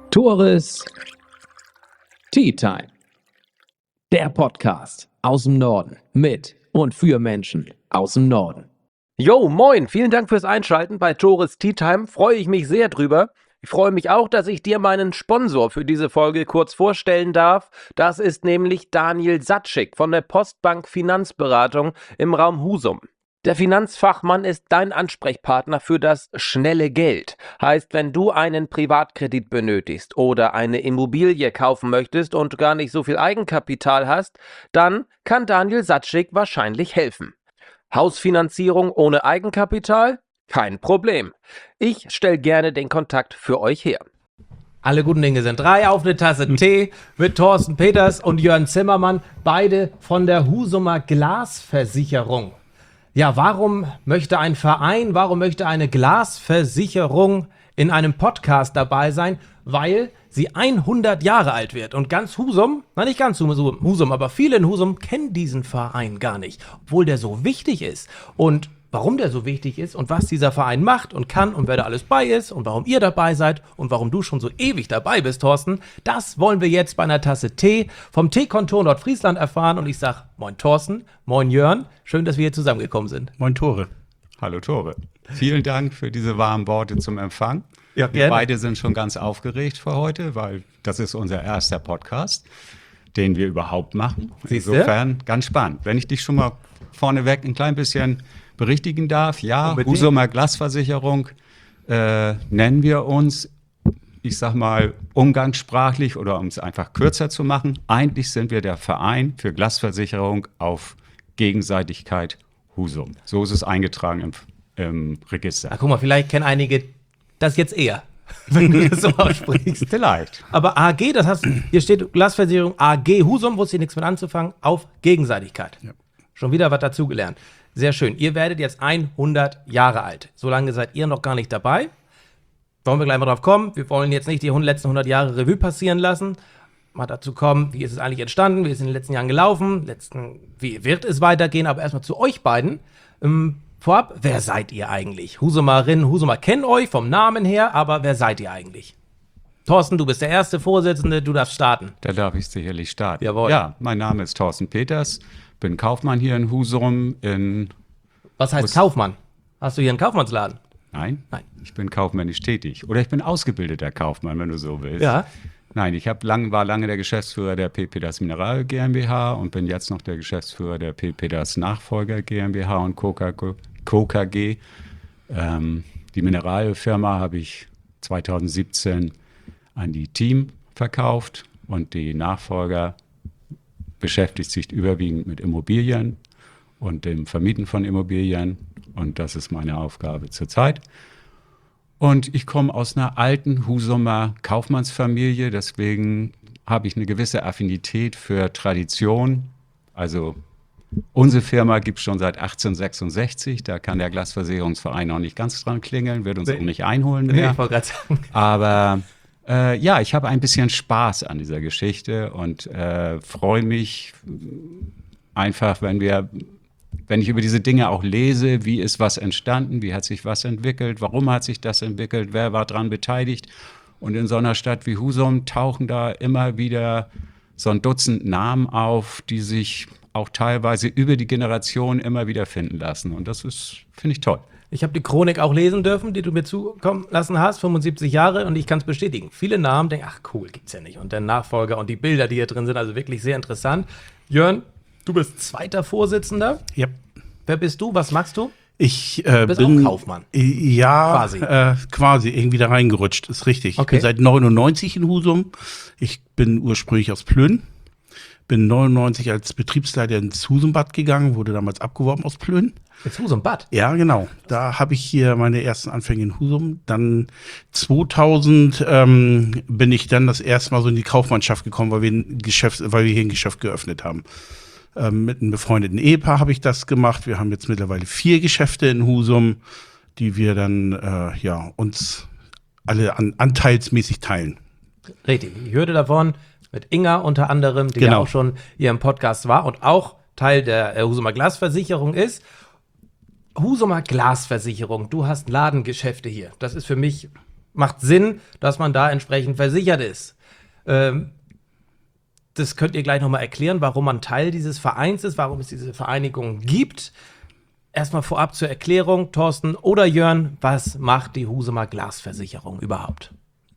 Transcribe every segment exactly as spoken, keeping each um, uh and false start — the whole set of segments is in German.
Tores Tea Time. Der Podcast aus dem Norden mit und für Menschen aus dem Norden. Jo, moin, vielen Dank fürs Einschalten bei Tores Tea Time, freue ich mich sehr drüber. Ich freue mich auch, dass ich dir meinen Sponsor für diese Folge kurz vorstellen darf. Das ist nämlich Daniel Satschik von der Postbank Finanzberatung im Raum Husum. Der Finanzfachmann ist dein Ansprechpartner für das schnelle Geld. Heißt, wenn du einen Privatkredit benötigst oder eine Immobilie kaufen möchtest und gar nicht so viel Eigenkapital hast, dann kann Daniel Satschik wahrscheinlich helfen. Hausfinanzierung ohne Eigenkapital? Kein Problem. Ich stelle gerne den Kontakt für euch her. Alle guten Dinge sind drei, auf eine Tasse Tee mit Thorsten Peters und Jörn Zimmermann, beide von der Husumer Glasversicherung. Ja, warum möchte ein Verein, warum möchte eine Glasversicherung in einem Podcast dabei sein? Weil sie hundert Jahre alt wird. Und ganz Husum, na nicht ganz Husum, Husum, aber viele in Husum kennen diesen Verein gar nicht, obwohl der so wichtig ist. Und warum der so wichtig ist und was dieser Verein macht und kann und wer da alles bei ist und warum ihr dabei seid und warum du schon so ewig dabei bist, Thorsten, das wollen wir jetzt bei einer Tasse Tee vom Teekontor Nordfriesland erfahren. Und ich sag moin Thorsten, moin Jörn, schön, dass wir hier zusammengekommen sind. Moin Tore. Hallo Tore. Vielen Dank für diese warmen Worte zum Empfang. Ja, wir beide sind schon ganz aufgeregt für heute, weil das ist unser erster Podcast, den wir überhaupt machen. Siehste? Insofern ganz spannend. Wenn ich dich schon mal vorneweg ein klein bisschen berichtigen darf, ja, Unbedingt. Husumer Glasversicherung äh, nennen wir uns, ich sag mal umgangssprachlich oder um es einfach kürzer zu machen, eigentlich sind wir der Verein für Glasversicherung auf Gegenseitigkeit Husum. So ist es eingetragen im, im Register. Ach, guck mal, vielleicht kennen einige das jetzt eher, wenn du das so aussprichst. Vielleicht. Aber A G, das heißt, hier steht Glasversicherung A G Husum, wusste ich nichts mit anzufangen, auf Gegenseitigkeit. Ja. Schon wieder was dazugelernt. Sehr schön. Ihr werdet jetzt hundert Jahre alt. So lange seid ihr noch gar nicht dabei. Wollen wir gleich mal drauf kommen. Wir wollen jetzt nicht die letzten hundert Jahre Revue passieren lassen. Mal dazu kommen, wie ist es eigentlich entstanden, wie ist es in den letzten Jahren gelaufen, letzten, wie wird es weitergehen. Aber erstmal zu euch beiden. Ähm, vorab, wer seid ihr eigentlich? Husumerinnen, Husumer kennen euch vom Namen her, aber wer seid ihr eigentlich? Thorsten, du bist der erste Vorsitzende, du darfst starten. Da darf ich sicherlich starten. Jawohl. Ja, mein Name ist Thorsten Peters, bin Kaufmann hier in Husum. In Was heißt Was- Kaufmann? Hast du hier einen Kaufmannsladen? Nein, Nein. ich bin kaufmännisch tätig. Oder ich bin ausgebildeter Kaufmann, wenn du so willst. Ja. Nein, ich hab lang, war lange der Geschäftsführer der P. Peters Mineral GmbH und bin jetzt noch der Geschäftsführer der P. Peters Nachfolger GmbH und Co. K G. Ähm, die Mineralfirma habe ich zweitausendsiebzehn an die Team verkauft und die Nachfolger beschäftigt sich überwiegend mit Immobilien und dem Vermieten von Immobilien. Und das ist meine Aufgabe zurzeit. Und ich komme aus einer alten Husumer Kaufmannsfamilie, deswegen habe ich eine gewisse Affinität für Tradition. Also unsere Firma gibt es schon seit achtzehnhundertsechsundsechzig, da kann der Glasversicherungsverein noch nicht ganz dran klingeln, wird uns Nee. auch nicht einholen Nee, mehr. ich wollte gerade sagen. Aber äh, ja, ich habe ein bisschen Spaß an dieser Geschichte und äh, freue mich einfach, wenn wir, wenn ich über diese Dinge auch lese, wie ist was entstanden, wie hat sich was entwickelt, warum hat sich das entwickelt, wer war dran beteiligt. Und in so einer Stadt wie Husum tauchen da immer wieder so ein Dutzend Namen auf, die sich auch teilweise über die Generation immer wieder finden lassen. Und das ist, finde ich, toll. Ich habe die Chronik auch lesen dürfen, die du mir zukommen lassen hast, fünfundsiebzig Jahre, und ich kann es bestätigen. Viele Namen denken, ach cool, gibt's ja nicht. Und der Nachfolger und die Bilder, die hier drin sind, also wirklich sehr interessant. Jörn, du bist zweiter Vorsitzender. Ja. Wer bist du? Was machst du? Ich äh, bist bin auch Kaufmann. Äh, ja, Quasi. Äh, quasi irgendwie da reingerutscht, ist richtig. Okay. Ich bin seit neunundneunzig in Husum. Ich bin ursprünglich aus Plön. Bin neunundneunzig als Betriebsleiter ins Husumbad gegangen, wurde damals abgeworben aus Plön. Jetzt Husum Bad. Ja, genau. Da habe ich hier meine ersten Anfänge in Husum. Dann zweitausend ähm, bin ich dann das erste Mal so in die Kaufmannschaft gekommen, weil wir ein Geschäft, weil wir hier ein Geschäft geöffnet haben. Ähm, mit einem befreundeten Ehepaar habe ich das gemacht. Wir haben jetzt mittlerweile vier Geschäfte in Husum, die wir dann äh, ja uns alle an, anteilsmäßig teilen. Richtig. Ich hörte davon mit Inga unter anderem, die Genau. ja auch schon hier im Podcast war und auch Teil der äh, Husumer Glasversicherung ist. Husumer Glasversicherung, du hast Ladengeschäfte hier. Das ist für mich macht Sinn, dass man da entsprechend versichert ist. Ähm, das könnt ihr gleich nochmal erklären, warum man Teil dieses Vereins ist, warum es diese Vereinigung gibt. Erstmal vorab zur Erklärung, Thorsten oder Jörn, was macht die Husumer Glasversicherung überhaupt?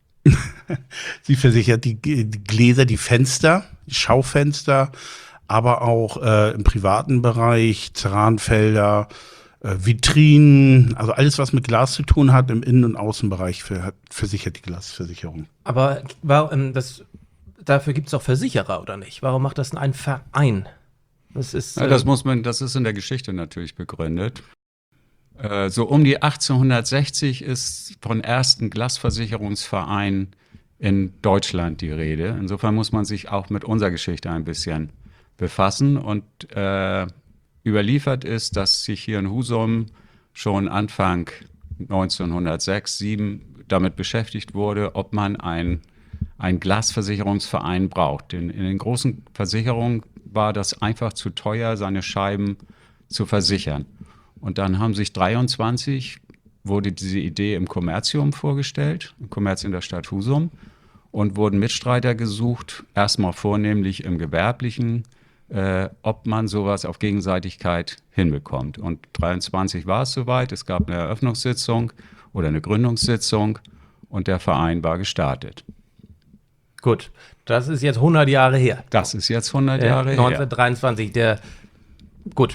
Sie versichert die, die Gläser, die Fenster, die Schaufenster, aber auch äh, im privaten Bereich, Ceranfelder, äh, Vitrinen, also alles, was mit Glas zu tun hat, im Innen- und Außenbereich für, hat, versichert die Glasversicherung. Aber warum, das, dafür gibt es auch Versicherer, oder nicht? Warum macht das denn ein Verein? Das ist, Ja, äh, das muss man, das ist in der Geschichte natürlich begründet. Äh, so um die achtzehnhundertsechzig ist von ersten Glasversicherungsverein in Deutschland die Rede. Insofern muss man sich auch mit unserer Geschichte ein bisschen befassen. Und äh, überliefert ist, dass sich hier in Husum schon Anfang neunzehnhundertsechs, sieben damit beschäftigt wurde, ob man ein, ein Glasversicherungsverein braucht. In, in den großen Versicherungen war das einfach zu teuer, seine Scheiben zu versichern. Und dann haben sich dreiundzwanzig, wurde diese Idee im Kommerzium vorgestellt, im Kommerzium der Stadt Husum, und wurden Mitstreiter gesucht, erstmal vornehmlich im Gewerblichen, äh, ob man sowas auf Gegenseitigkeit hinbekommt. Und dreiundzwanzig war es soweit, es gab eine Eröffnungssitzung oder eine Gründungssitzung und der Verein war gestartet. gut, das ist jetzt hundert Jahre her. Das ist jetzt hundert Jahre äh, her. neunzehnhundertdreiundzwanzig, der, gut.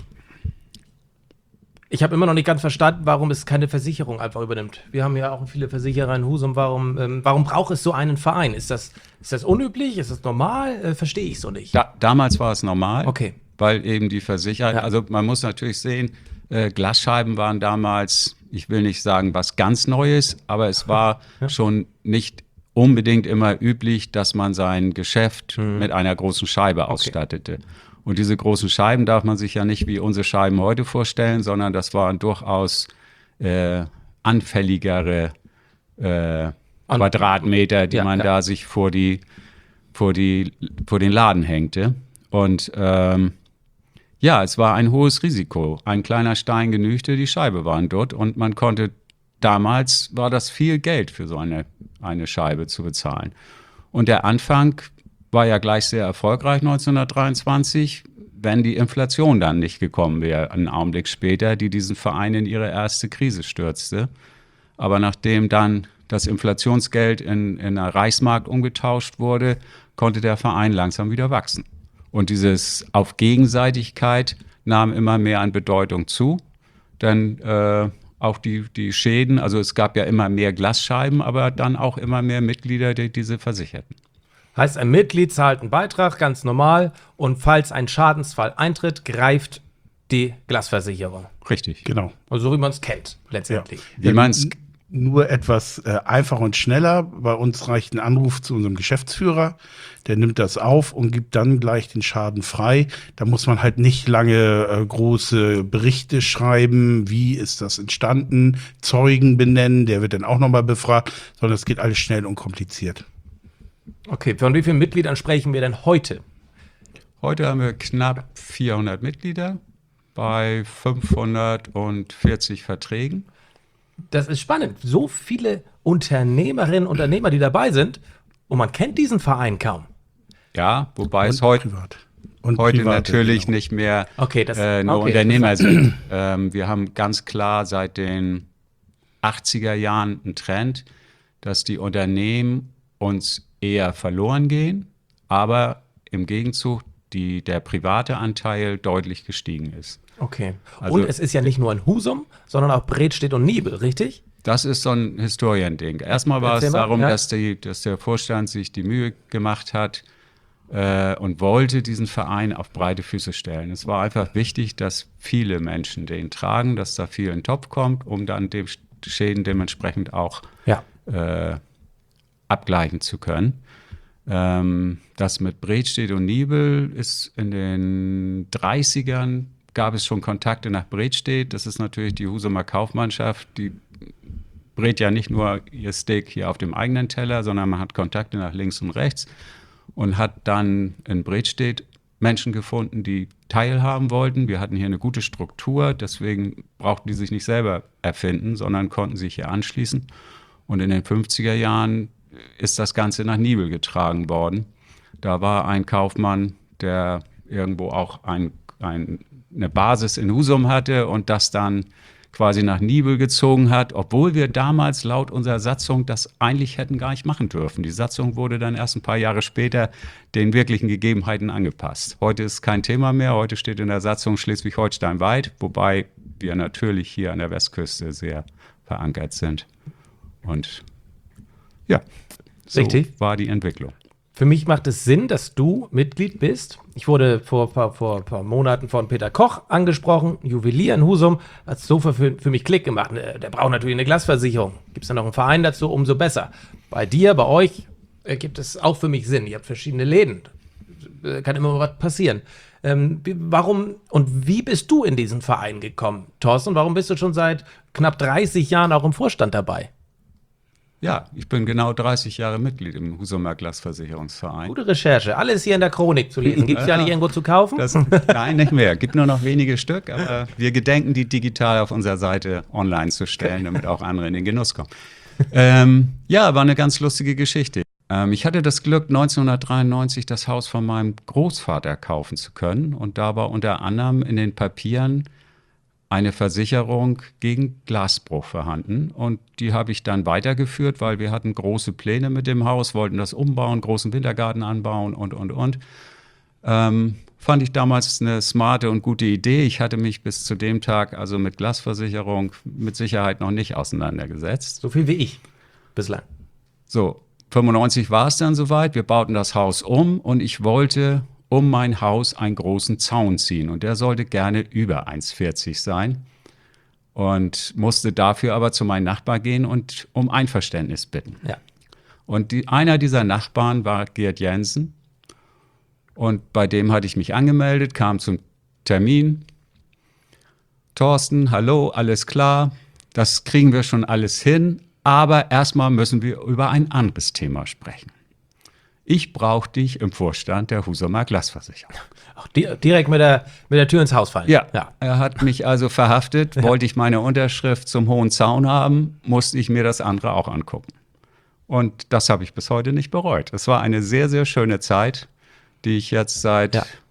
Ich habe immer noch nicht ganz verstanden, warum es keine Versicherung einfach übernimmt. Wir haben ja auch viele Versicherer in Husum. Warum, ähm, warum braucht es so einen Verein? Ist das, ist das unüblich? Ist das normal? Äh, Verstehe ich so nicht. Da, damals war es normal, Okay. weil eben die Versicherung, Ja. also man muss natürlich sehen, äh, Glasscheiben waren damals, ich will nicht sagen was ganz Neues, aber es war Ja. schon nicht unbedingt immer üblich, dass man sein Geschäft Mhm. mit einer großen Scheibe ausstattete. Und diese großen Scheiben darf man sich ja nicht wie unsere Scheiben heute vorstellen, sondern das waren durchaus äh, anfälligere äh, An- Quadratmeter, die Ja, man ja. da sich vor die, vor die, vor den Laden hängte. Und ähm, ja, es war ein hohes Risiko. Ein kleiner Stein genügte, die Scheibe waren dort und man konnte, damals war das viel Geld für so eine, eine Scheibe zu bezahlen. Und der Anfang war ja gleich sehr erfolgreich neunzehnhundertdreiundzwanzig, wenn die Inflation dann nicht gekommen wäre, einen Augenblick später, die diesen Verein in ihre erste Krise stürzte. Aber nachdem dann das Inflationsgeld in, in eine Reichsmark umgetauscht wurde, konnte der Verein langsam wieder wachsen. Und dieses auf Gegenseitigkeit nahm immer mehr an Bedeutung zu, denn äh, auch die, die Schäden, also es gab ja immer mehr Glasscheiben, aber dann auch immer mehr Mitglieder, die diese versicherten. Heißt, ein Mitglied zahlt einen Beitrag, ganz normal, und falls ein Schadensfall eintritt, greift die Glasversicherung. Richtig. Genau. Also so wie man es kennt, letztendlich. Wie man's, Nur etwas äh, einfacher und schneller. Bei uns reicht ein Anruf zu unserem Geschäftsführer. Der nimmt das auf und gibt dann gleich den Schaden frei. Da muss man halt nicht lange äh, große Berichte schreiben. Wie ist das entstanden? Zeugen benennen. Der wird dann auch nochmal befragt. Sondern es geht alles schnell und kompliziert. Okay, von wie vielen Mitgliedern sprechen wir denn heute? Heute haben wir knapp vierhundert Mitglieder bei fünfhundertvierzig Verträgen. Das ist spannend. So viele Unternehmerinnen und Unternehmer, die dabei sind, und man kennt diesen Verein kaum. Ja, wobei es Und heute, privat. Und heute private, natürlich genau. nicht mehr Okay, das- äh, nur okay, Unternehmer sind. Ähm, wir haben ganz klar seit den achtziger Jahren einen Trend, dass die Unternehmen uns eher verloren gehen, aber im Gegenzug die, der private Anteil deutlich gestiegen ist. Okay. Also- und es ist ja nicht nur in Husum, sondern auch Bredstedt und Nibel, richtig? Das ist so ein Historiending. Erstmal war Erzähl es mal, darum, ja. dass, die, dass der Vorstand sich die Mühe gemacht hat äh, und wollte diesen Verein auf breite Füße stellen. Es war einfach wichtig, dass viele Menschen den tragen, dass da viel in den Topf kommt, um dann dem Schäden dementsprechend auch Ja. äh, abgleichen zu können. Ähm, das mit Bredstedt und Nibel ist in den dreißigern, gab es schon Kontakte nach Bredstedt. Das ist natürlich die Husumer Kaufmannschaft, die brät ja nicht nur ihr Steak hier auf dem eigenen Teller, sondern man hat Kontakte nach links und rechts und hat dann in Bredstedt Menschen gefunden, die teilhaben wollten. Wir hatten hier eine gute Struktur, deswegen brauchten die sich nicht selber erfinden, sondern konnten sich hier anschließen. Und in den fünfziger Jahren ist das Ganze nach Nibel getragen worden. Da war ein Kaufmann, der irgendwo auch ein, ein, eine Basis in Husum hatte und das dann quasi nach Nibel gezogen hat, obwohl wir damals laut unserer Satzung das eigentlich hätten gar nicht machen dürfen. Die Satzung wurde dann erst ein paar Jahre später den wirklichen Gegebenheiten angepasst. Heute ist kein Thema mehr, heute steht in der Satzung Schleswig-Holstein weit, wobei wir natürlich hier an der Westküste sehr verankert sind. Und ja, so Richtig. war die Entwicklung. Für mich macht es Sinn, dass du Mitglied bist. Ich wurde vor ein vor, vor Monaten von Peter Koch angesprochen, Juwelier in Husum, hat so für, für mich Klick gemacht. Der braucht natürlich eine Glasversicherung. Gibt es da noch einen Verein dazu, umso besser. Bei dir, bei euch äh, gibt es auch für mich Sinn. Ihr habt verschiedene Läden. Äh, kann immer was passieren. Ähm, warum und wie bist du in diesen Verein gekommen, Thorsten? Warum bist du schon seit knapp dreißig Jahren auch im Vorstand dabei? Ja, ich bin genau dreißig Jahre Mitglied im Husumer Glasversicherungsverein. Gute Recherche. Alles hier in der Chronik zu lesen. Gibt es ja nicht irgendwo zu kaufen? Das, nein, nicht mehr. Gibt nur noch wenige Stück, aber wir gedenken, die digital auf unserer Seite online zu stellen, damit auch andere in den Genuss kommen. ähm, ja, war eine ganz lustige Geschichte. Ähm, ich hatte das Glück, neunzehnhundertdreiundneunzig das Haus von meinem Großvater kaufen zu können. Und da war unter anderem in den Papieren eine Versicherung gegen Glasbruch vorhanden. Und die habe ich dann weitergeführt, weil wir hatten große Pläne mit dem Haus, wollten das umbauen, großen Wintergarten anbauen und, und, und. Ähm, fand ich damals eine smarte und gute Idee. Ich hatte mich bis zu dem Tag also mit Glasversicherung mit Sicherheit noch nicht auseinandergesetzt. So viel wie ich bislang. So, fünfundneunzig war es dann soweit. Wir bauten das Haus um und ich wollte um mein Haus einen großen Zaun ziehen. Und der sollte gerne über eins Komma vierzig sein. Und musste dafür aber zu meinem Nachbar gehen und um Einverständnis bitten. Ja. Und die, einer dieser Nachbarn war Gerd Jensen. Und bei dem hatte ich mich angemeldet, kam zum Termin. Thorsten, hallo, alles klar. Das kriegen wir schon alles hin. Aber erstmal müssen wir über ein anderes Thema sprechen. Ich brauche dich im Vorstand der Husumer Glasversicherung. Auch di direkt mit der, mit der Tür ins Haus fallen. Ja, ja. Er hat mich also verhaftet. Wollte ich meine Unterschrift zum Hohen Zaun haben, musste ich mir das andere auch angucken. Und das habe ich bis heute nicht bereut. Es war eine sehr, sehr schöne Zeit, die ich jetzt seit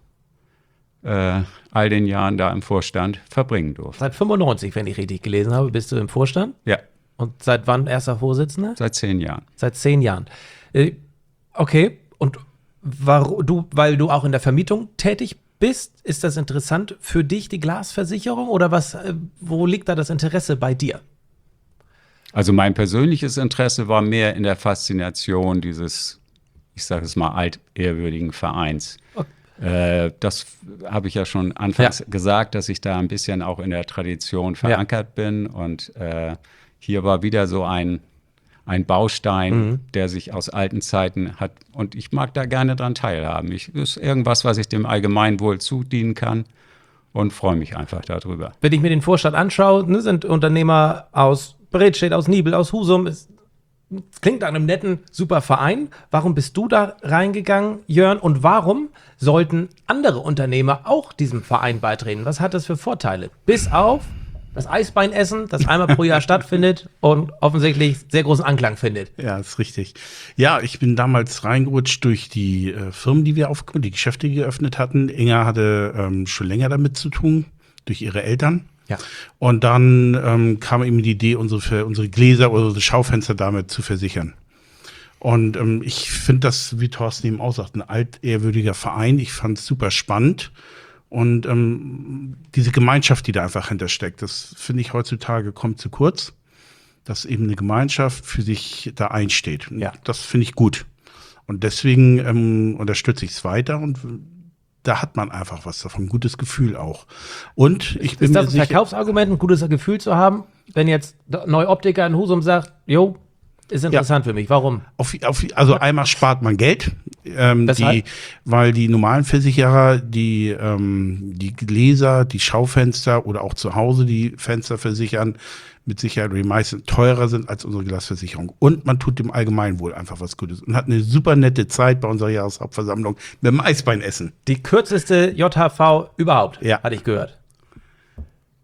ja. äh, all den Jahren da im Vorstand verbringen durfte. Seit fünfundneunzig, wenn ich richtig gelesen habe, bist du im Vorstand? Ja. Und seit wann erster Vorsitzender? Seit zehn Jahren. Seit zehn Jahren. Äh, Okay, und war, du, weil du auch in der Vermietung tätig bist, ist das interessant für dich, die Glasversicherung? Oder was, wo liegt da das Interesse bei dir? Also mein persönliches Interesse war mehr in der Faszination dieses, ich sage es mal, altehrwürdigen Vereins. Okay. Äh, das habe ich ja schon anfangs ja. gesagt, dass ich da ein bisschen auch in der Tradition verankert ja. bin. Und äh, hier war wieder so ein Ein Baustein, mhm. der sich aus alten Zeiten hat. Und ich mag da gerne dran teilhaben. Ich, ist irgendwas, was ich dem Allgemeinwohl zudienen kann und freue mich einfach darüber. Wenn ich mir den Vorstand anschaue, ne, sind Unternehmer aus Bredstedt, aus Nibel, aus Husum. Es klingt nach einem netten, super Verein. Warum bist du da reingegangen, Jörn? Und warum sollten andere Unternehmer auch diesem Verein beitreten? Was hat das für Vorteile? Bis auf das Eisbeinessen, das einmal pro Jahr stattfindet und offensichtlich sehr großen Anklang findet. Ja, ist richtig. Ja, ich bin damals reingerutscht durch die äh, Firmen, die wir aufgebaut, die Geschäfte geöffnet hatten. Inga hatte ähm, schon länger damit zu tun, durch ihre Eltern. Ja. Und dann ähm, kam eben die Idee, unsere, für unsere Gläser oder unsere Schaufenster damit zu versichern. Und ähm, ich finde das, wie Thorsten eben auch sagt, ein altehrwürdiger Verein. Ich fand es super spannend. Und ähm, diese Gemeinschaft, die da einfach hintersteckt, das finde ich heutzutage kommt zu kurz, dass eben eine Gemeinschaft für sich da einsteht. Ja. Das finde ich gut. Und deswegen ähm, unterstütze ich es weiter und da hat man einfach was davon, ein gutes Gefühl auch. Und ich bin Ist das mir ein sicher, Verkaufsargument, ein gutes Gefühl zu haben, wenn jetzt der neue Optiker in Husum sagt, jo, ist interessant ja. für mich. Warum? Auf, auf, also einmal spart man Geld, ähm, Weshalb? die, weil die normalen Versicherer, die, ähm, die Gläser, die Schaufenster oder auch zu Hause die Fenster versichern, mit Sicherheit die meisten teurer sind als unsere Glasversicherung. Und man tut dem Allgemeinwohl einfach was Gutes und hat eine super nette Zeit bei unserer Jahreshauptversammlung mit dem Eisbeinessen. Die kürzeste J H V überhaupt, Ja. hatte ich gehört.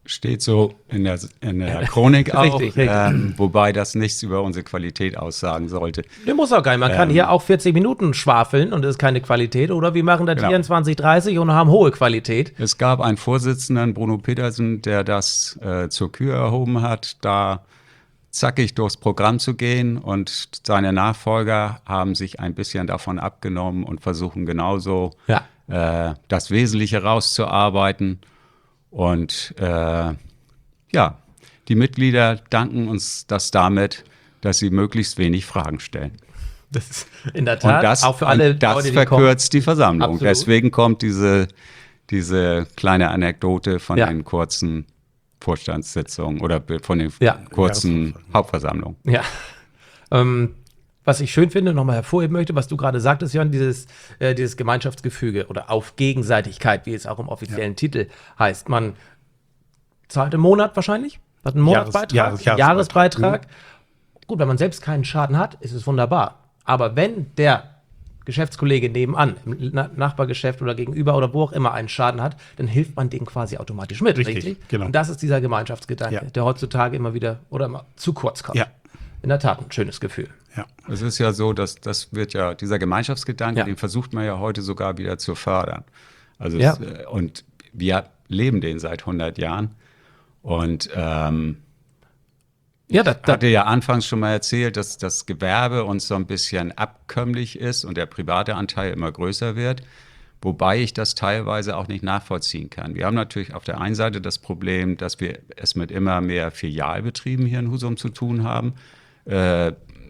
Steht so in der, in der Chronik auch, Richtig, richtig. Ähm, wobei das nichts über unsere Qualität aussagen sollte. Der muss auch gar nicht. Man kann Ähm. hier auch vierzig Minuten schwafeln und das ist keine Qualität. Oder wir machen das Genau. vierundzwanzig, dreißig und haben hohe Qualität. Es gab einen Vorsitzenden, Bruno Petersen, der das äh, zur Kür erhoben hat, da zackig durchs Programm zu gehen, und seine Nachfolger haben sich ein bisschen davon abgenommen und versuchen genauso Ja. äh, das Wesentliche rauszuarbeiten. Und äh, ja, die Mitglieder danken uns das damit, dass sie möglichst wenig Fragen stellen. Das ist in der Tat Und das, auch für alle und das Leute, die verkürzt die Versammlung. Absolut. Deswegen kommt diese, diese kleine Anekdote von Ja. den kurzen Vorstandssitzungen oder be- von den Ja. kurzen Hauptversammlungen. kommen. Ja. Ähm, was ich schön finde, nochmal hervorheben möchte, was du gerade sagtest, Jörn, dieses, äh, dieses Gemeinschaftsgefüge oder auf Gegenseitigkeit, wie es auch im offiziellen Titel heißt. Man zahlt im Monat wahrscheinlich, hat einen Monatsbeitrag, Jahres- Jahresbeitrag. Jahresbeitrag. Gut, wenn man selbst keinen Schaden hat, ist es wunderbar. Aber wenn der Geschäftskollege nebenan, im Na- Nachbargeschäft oder gegenüber oder wo auch immer einen Schaden hat, dann hilft man dem quasi automatisch mit, richtig? Richtig, genau. Und das ist dieser Gemeinschaftsgedanke, Ja. der heutzutage immer wieder oder immer zu kurz kommt. Ja. In der Tat ein schönes Gefühl. Ja. Es ist ja so, dass das wird ja, dieser Gemeinschaftsgedanke, Ja. den versucht man ja heute sogar wieder zu fördern. Also Ja. es, äh, und wir leben den seit hundert Jahren. Und ähm, Ja, das, Ich das, hatte ja anfangs schon mal erzählt, dass das Gewerbe uns so ein bisschen abkömmlich ist und der private Anteil immer größer wird, wobei ich das teilweise auch nicht nachvollziehen kann. Wir haben natürlich auf der einen Seite das Problem, dass wir es mit immer mehr Filialbetrieben hier in Husum zu tun haben. Äh,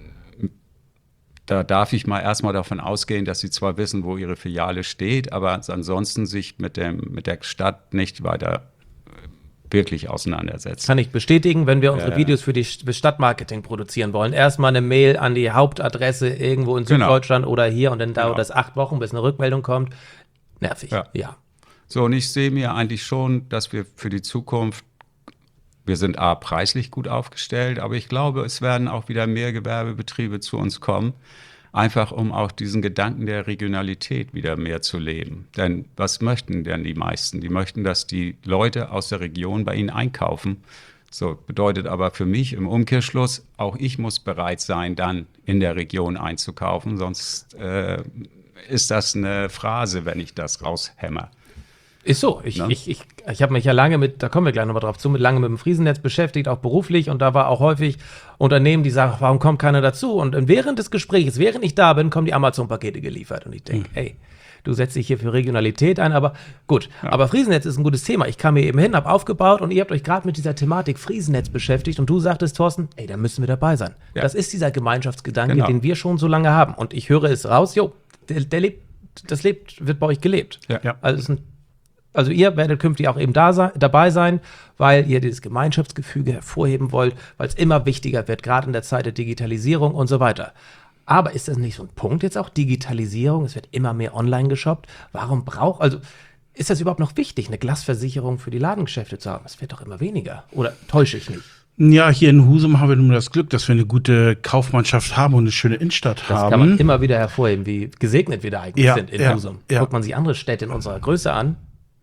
da darf ich mal erstmal davon ausgehen, dass sie zwar wissen, wo ihre Filiale steht, aber ansonsten sich mit, dem, mit der Stadt nicht weiter wirklich auseinandersetzen. kann ich bestätigen, wenn wir unsere Ja. Videos für die St- für Stadtmarketing produzieren wollen. Erstmal eine Mail an die Hauptadresse irgendwo in Genau. Süddeutschland oder hier und dann dauert Genau. das acht Wochen, bis eine Rückmeldung kommt. Nervig. Ja. ja. So, und ich sehe mir eigentlich schon, dass wir für die Zukunft, wir sind A, preislich gut aufgestellt, aber ich glaube, es werden auch wieder mehr Gewerbebetriebe zu uns kommen, einfach um auch diesen Gedanken der Regionalität wieder mehr zu leben. Denn was möchten denn die meisten? Die möchten, dass die Leute aus der Region bei ihnen einkaufen. So bedeutet aber für mich im Umkehrschluss, auch ich muss bereit sein, dann in der Region einzukaufen, sonst äh, ist das eine Phrase, wenn ich das raushämmer. Ist so. Ich, Ne? ich, ich, ich habe mich ja lange mit, da kommen wir gleich nochmal drauf zu, mit lange mit dem Friesennetz beschäftigt, auch beruflich. Und da war auch häufig Unternehmen, die sagen, warum kommt keiner dazu? Und während des Gesprächs, während ich da bin, kommen die Amazon-Pakete geliefert. Und ich denke, hey, du setzt dich hier für Regionalität ein, aber gut. Aber Friesennetz ist ein gutes Thema. Ich kam hier eben hin, habe aufgebaut und ihr habt euch gerade mit dieser Thematik Friesennetz beschäftigt und du sagtest, Thorsten, ey, da müssen wir dabei sein. Ja. Das ist dieser Gemeinschaftsgedanke, Genau. den wir schon so lange haben. Und ich höre es raus, jo, der, der lebt, das lebt, wird bei euch gelebt. Ja. Ja. Also, es ist ein, also ihr werdet künftig auch eben da sein, dabei sein, weil ihr dieses Gemeinschaftsgefüge hervorheben wollt, weil es immer wichtiger wird, gerade in der Zeit der Digitalisierung und so weiter. Aber ist das nicht so ein Punkt jetzt auch, Digitalisierung? Es wird immer mehr online geshoppt. Warum braucht, also ist das überhaupt noch wichtig, eine Glasversicherung für die Ladengeschäfte zu haben? Es wird doch immer weniger. Oder täusche ich nicht? Ja, hier in Husum haben wir nun das Glück, dass wir eine gute Kaufmannschaft haben und eine schöne Innenstadt Das haben. kann man immer wieder hervorheben, wie gesegnet wir da eigentlich Ja, sind in ja, Husum. ja. Guckt man sich andere Städte in unserer Größe an.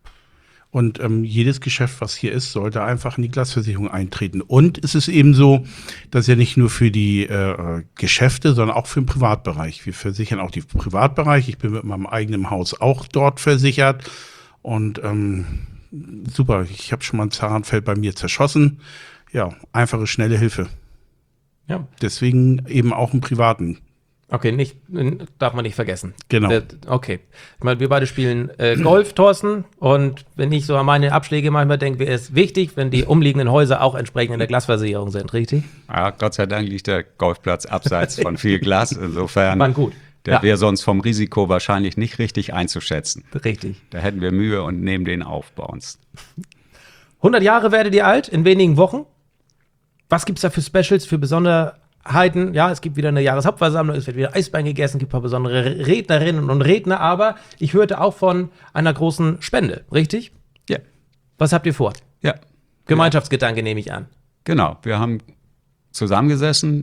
Und ähm, jedes Geschäft, was hier ist, sollte einfach in die Glasversicherung eintreten. Und es ist eben so, dass ja nicht nur für die äh, Geschäfte, sondern auch für den Privatbereich. Wir versichern auch den Privatbereich. Ich bin mit meinem eigenen Haus auch dort versichert. Und ähm, super, ich habe schon mal ein Zahnfeld bei mir zerschossen. Ja, einfache, schnelle Hilfe. Ja. Deswegen eben auch im Privaten. Okay, nicht, darf man nicht vergessen. Genau. Äh, Okay. Ich meine, wir beide spielen äh, Golf, Thorsten. Und wenn ich so an meine Abschläge manchmal denke, wäre es wichtig, wenn die umliegenden Häuser auch entsprechend in der Glasversicherung sind, richtig? Ja, Gott sei Dank liegt der Golfplatz abseits von viel Glas. Insofern, Mann, gut. der Ja. wäre sonst vom Risiko wahrscheinlich nicht richtig einzuschätzen. Richtig. Da hätten wir Mühe und nehmen den auf bei uns. hundert Jahre werdet ihr alt, in wenigen Wochen. Was gibt es da für Specials, für Besonderheiten? Ja, es gibt wieder eine Jahreshauptversammlung, es wird wieder Eisbein gegessen, es gibt ein paar besondere Rednerinnen und Redner, aber ich hörte auch von einer großen Spende, richtig? Ja, Was habt ihr vor? ja. Gemeinschaftsgedanke nehme ich an. Genau, wir haben zusammengesessen,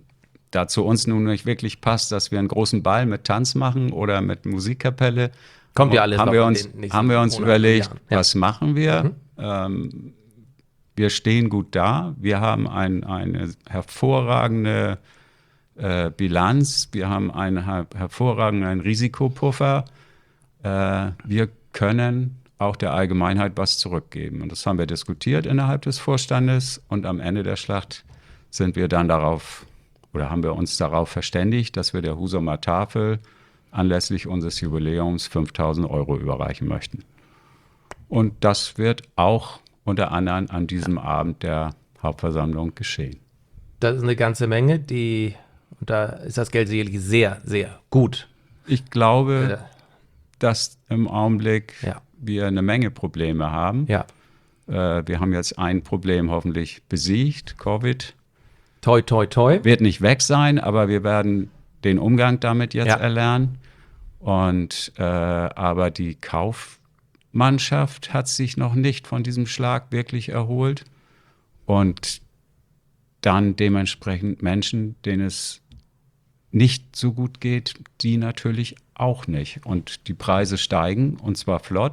da zu uns nun nicht wirklich passt, dass wir einen großen Ball mit Tanz machen oder mit Musikkapelle. Kommt ja alles haben noch wir in uns, den nächsten haben wir uns Monaten, überlegt, Jahren. Ja. was machen wir? Ähm, wir stehen gut da. Wir haben ein, eine hervorragende äh, Bilanz. Wir haben einen her hervorragenden Risikopuffer. Äh, wir können auch der Allgemeinheit was zurückgeben. Und das haben wir diskutiert innerhalb des Vorstandes. Und am Ende der Schlacht sind wir dann darauf, oder haben wir uns darauf verständigt, dass wir der Husumer Tafel anlässlich unseres Jubiläums fünftausend Euro überreichen möchten. Und das wird auch unter anderem an diesem Abend der Hauptversammlung geschehen. Das ist eine ganze Menge, die, und da ist das Geld sicherlich sehr, sehr gut. Ich glaube, Ja. dass im Augenblick Ja. wir eine Menge Probleme haben. Ja. Äh, wir haben jetzt ein Problem hoffentlich besiegt, Covid. Toi, toi, toi. Wird nicht weg sein, aber wir werden den Umgang damit jetzt Ja. erlernen. Und äh, aber die Kaufmannschaft hat sich noch nicht von diesem Schlag wirklich erholt. Und dann dementsprechend Menschen, denen es nicht so gut geht, die natürlich auch nicht. Und die Preise steigen, und zwar flott.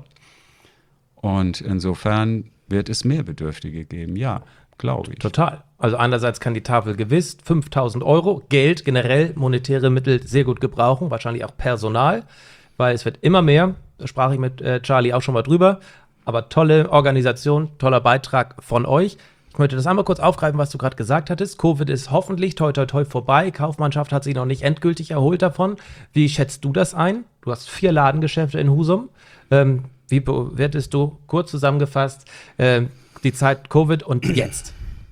Und insofern wird es mehr Bedürftige geben, ja, glaube ich. Total. Also einerseits kann die Tafel gewiss fünftausend Euro, Geld, generell monetäre Mittel sehr gut gebrauchen, wahrscheinlich auch Personal, weil es wird immer mehr. Da sprach ich mit äh, Charlie auch schon mal drüber. Aber tolle Organisation, toller Beitrag von euch. Ich möchte das einmal kurz aufgreifen, was du gerade gesagt hattest. Covid ist hoffentlich toi toi toi vorbei. Kaufmannschaft hat sich noch nicht endgültig erholt davon. Wie schätzt du das ein? Du hast vier Ladengeschäfte in Husum. Ähm, wie bewertest du, kurz zusammengefasst, äh, die Zeit Covid und jetzt?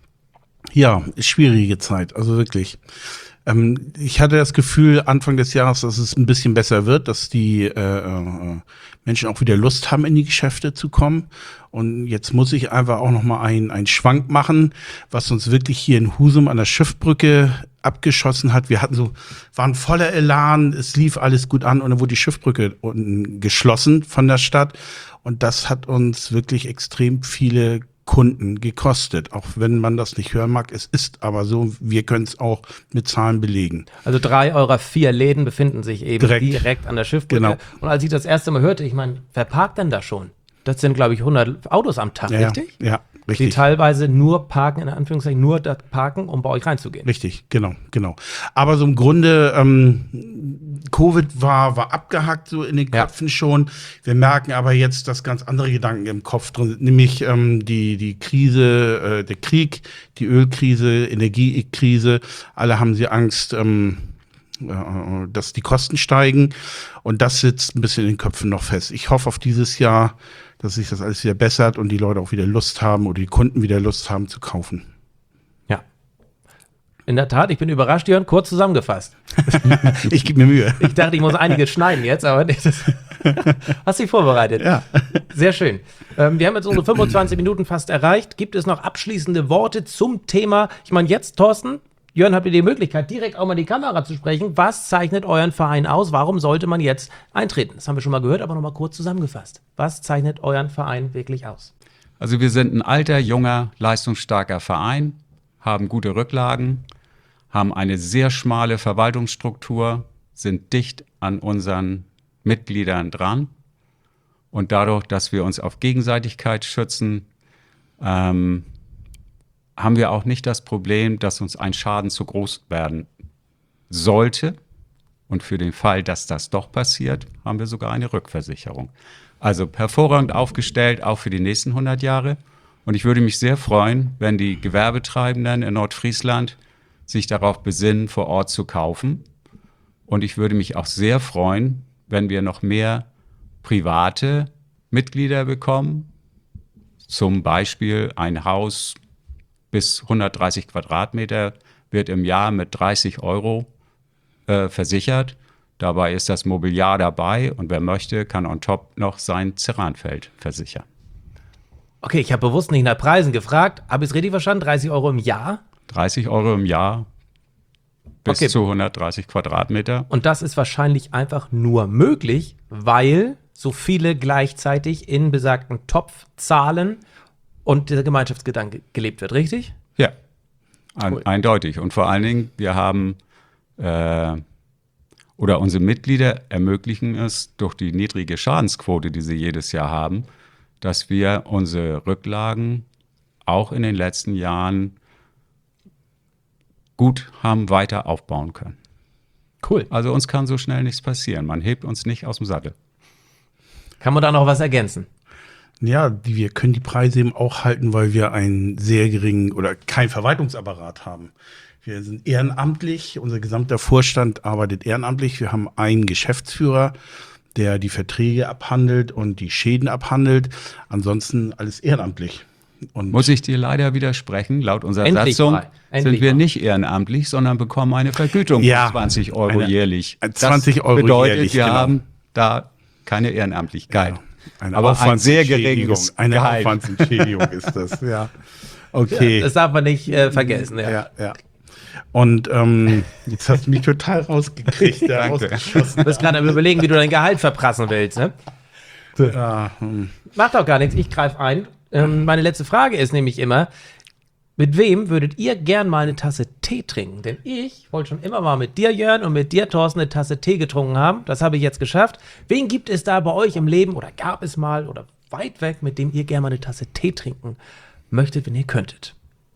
Ja, schwierige Zeit, also wirklich. Ähm, ich hatte das Gefühl Anfang des Jahres, dass es ein bisschen besser wird, dass die äh, äh, Menschen auch wieder Lust haben, in die Geschäfte zu kommen. Und jetzt muss ich einfach auch noch mal einen, einen Schwank machen, was uns wirklich hier in Husum an der Schiffbrücke abgeschossen hat. Wir hatten so, waren voller Elan, es lief alles gut an und dann wurde die Schiffbrücke unten geschlossen von der Stadt. Und das hat uns wirklich extrem viele Kunden gekostet, auch wenn man das nicht hören mag. Es ist aber so, wir können es auch mit Zahlen belegen. Also drei eurer vier Läden befinden sich eben direkt, Direkt. an der Schiffbrücke. Genau. Und als ich das erste Mal hörte, ich meine, wer parkt denn da schon? Das sind, glaube ich, hundert Autos am Tag, Ja, richtig? ja, Die richtig. teilweise nur parken, in Anführungszeichen, nur da parken, um bei euch reinzugehen. Richtig, genau, genau. Aber so im Grunde, ähm, Covid war, war abgehackt so in den Ja. Köpfen schon. Wir merken aber jetzt, dass ganz andere Gedanken im Kopf drin sind, nämlich ähm, die, die Krise, äh, der Krieg, die Ölkrise, Energiekrise. Alle haben sie Angst, ähm, äh, dass die Kosten steigen. Und das sitzt ein bisschen in den Köpfen noch fest. Ich hoffe auf dieses Jahr, dass sich das alles wieder bessert und die Leute auch wieder Lust haben oder die Kunden wieder Lust haben zu kaufen. Ja. In der Tat, ich bin überrascht, Jörn, kurz zusammengefasst. Ich gebe mir Mühe. Ich dachte, ich muss einiges schneiden jetzt, aber das hast dich vorbereitet. Ja. Sehr schön. Ähm, wir haben jetzt unsere fünfundzwanzig Minuten fast erreicht. Gibt es noch abschließende Worte zum Thema? Ich meine, jetzt, Thorsten, Jörn, habt ihr die Möglichkeit, direkt auch mal in die Kamera zu sprechen. Was zeichnet euren Verein aus? Warum sollte man jetzt eintreten? Das haben wir schon mal gehört, aber noch mal kurz zusammengefasst. Was zeichnet euren Verein wirklich aus? Also wir sind ein alter, junger, leistungsstarker Verein, haben gute Rücklagen, haben eine sehr schmale Verwaltungsstruktur, sind dicht an unseren Mitgliedern dran. Und dadurch, dass wir uns auf Gegenseitigkeit schützen, ähm, haben wir auch nicht das Problem, dass uns ein Schaden zu groß werden sollte. Und für den Fall, dass das doch passiert, haben wir sogar eine Rückversicherung. Also hervorragend aufgestellt, auch für die nächsten hundert Jahre. Und ich würde mich sehr freuen, wenn die Gewerbetreibenden in Nordfriesland sich darauf besinnen, vor Ort zu kaufen. Und ich würde mich auch sehr freuen, wenn wir noch mehr private Mitglieder bekommen. Zum Beispiel ein Haus bis hundertdreißig Quadratmeter wird im Jahr mit dreißig Euro äh, versichert. Dabei ist das Mobiliar dabei und wer möchte, kann on top noch sein Ceranfeld versichern. Okay, ich habe bewusst nicht nach Preisen gefragt. Habe ich es richtig verstanden? dreißig Euro im Jahr? dreißig Euro im Jahr bis Okay. zu hundertdreißig Quadratmeter. Und das ist wahrscheinlich einfach nur möglich, weil so viele gleichzeitig in besagten Topf zahlen und dieser Gemeinschaftsgedanke gelebt wird, richtig? Ja, ein, Cool. eindeutig. Und vor allen Dingen, wir haben, äh, oder unsere Mitglieder ermöglichen es durch die niedrige Schadensquote, die sie jedes Jahr haben, dass wir unsere Rücklagen auch in den letzten Jahren gut haben weiter aufbauen können. Cool. Also uns kann so schnell nichts passieren. Man hebt uns nicht aus dem Sattel. Kann man da noch was ergänzen? Ja, die, wir können die Preise eben auch halten, weil wir einen sehr geringen oder keinen Verwaltungsapparat haben. Wir sind ehrenamtlich, unser gesamter Vorstand arbeitet ehrenamtlich. Wir haben einen Geschäftsführer, der die Verträge abhandelt und die Schäden abhandelt. Ansonsten alles ehrenamtlich. Und Muss ich dir leider widersprechen, laut unserer Endlich Satzung mal. Endlich sind wir mal. nicht ehrenamtlich, sondern bekommen eine Vergütung Ja, von zwanzig Euro eine- jährlich. zwanzig Euro das bedeutet, jährlich, wir genau. haben da keine Ehrenamtlichkeit. Ja, eine Aber ein sehr Aufwandsentschädigung. geringes Eine Gehalt. Aufwandsentschädigung ist das, ja. Okay. Das darf man nicht äh, vergessen. Ja. Ja, ja. Und ähm, jetzt hast du mich total rausgekriegt, da Danke. rausgeschossen. Du bist gerade am Überlegen, wie du dein Gehalt verprassen willst. Ne? Ja, hm. Macht doch gar nichts, ich greife ein. Ähm, meine letzte Frage ist nämlich immer, mit wem würdet ihr gern mal eine Tasse Tee trinken? Denn ich wollte schon immer mal mit dir, Jörn, und mit dir, Thorsten, eine Tasse Tee getrunken haben. Das habe ich jetzt geschafft. Wen gibt es da bei euch im Leben oder gab es mal oder weit weg, mit dem ihr gerne mal eine Tasse Tee trinken möchtet, wenn ihr könntet?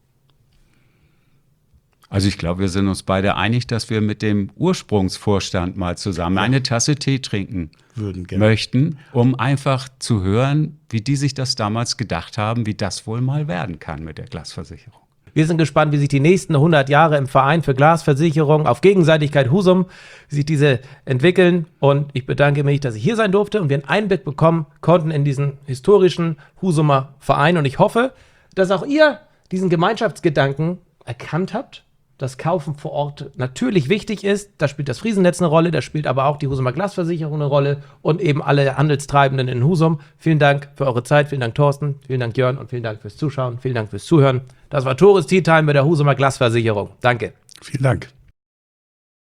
Also ich glaube, wir sind uns beide einig, dass wir mit dem Ursprungsvorstand mal zusammen eine Tasse Tee trinken Würden gerne. möchten, um einfach zu hören, wie die sich das damals gedacht haben, wie das wohl mal werden kann mit der Glasversicherung. Wir sind gespannt, wie sich die nächsten hundert Jahre im Verein für Glasversicherung auf Gegenseitigkeit Husum, wie sich diese entwickeln. Und ich bedanke mich, dass ich hier sein durfte und wir einen Einblick bekommen konnten in diesen historischen Husumer Verein. Und ich hoffe, dass auch ihr diesen Gemeinschaftsgedanken erkannt habt, dass Kaufen vor Ort natürlich wichtig ist. Da spielt das Friesennetz eine Rolle, da spielt aber auch die Husumer Glasversicherung eine Rolle und eben alle Handelstreibenden in Husum. Vielen Dank für eure Zeit, vielen Dank Thorsten, vielen Dank Jörn und vielen Dank fürs Zuschauen, vielen Dank fürs Zuhören. Das war Tourist Tea Time mit der Husumer Glasversicherung. Danke. Vielen Dank.